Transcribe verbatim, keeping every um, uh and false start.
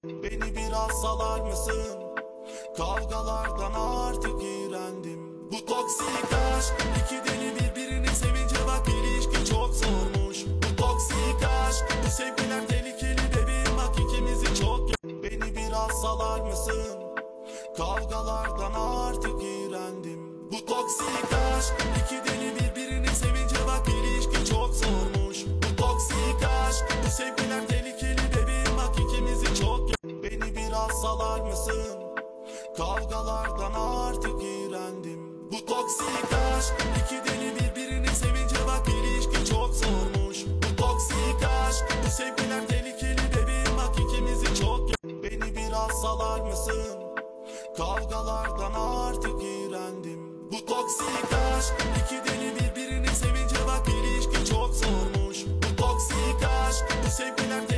Beni biraz salar mısın? Kavgalardan artık iğrendim. Bu toksik aşk, iki deli birbirini sevince bak ilişki çok zormuş. Bu toksik aşk, bu sevgiler tehlikeli bebeğim bak ikimizi çok. Beni biraz salar mısın? Kavgalardan artık iğrendim. Bu toksik aşk, iki deli birbirini sevince bak ilişki çok zormuş. Bu toksik aşk, bu sevgiler tehlikeli bebeğim bak ikimizi çok. Beni biraz salar mısın? Kavgalardan artık iğrendim. Bu toksik aşk, iki deli birbirini sevince bak ilişki çok zormuş. Bu toksik aşk, bu sevgiler tehlikeli bebeğim bak ikimizi çok. Beni biraz salar mısın? Kavgalardan artık iğrendim. Bu toksik aşk, iki deli birbirini sevince bak ilişki çok zormuş. Bu toksik aşk, bu sevgiler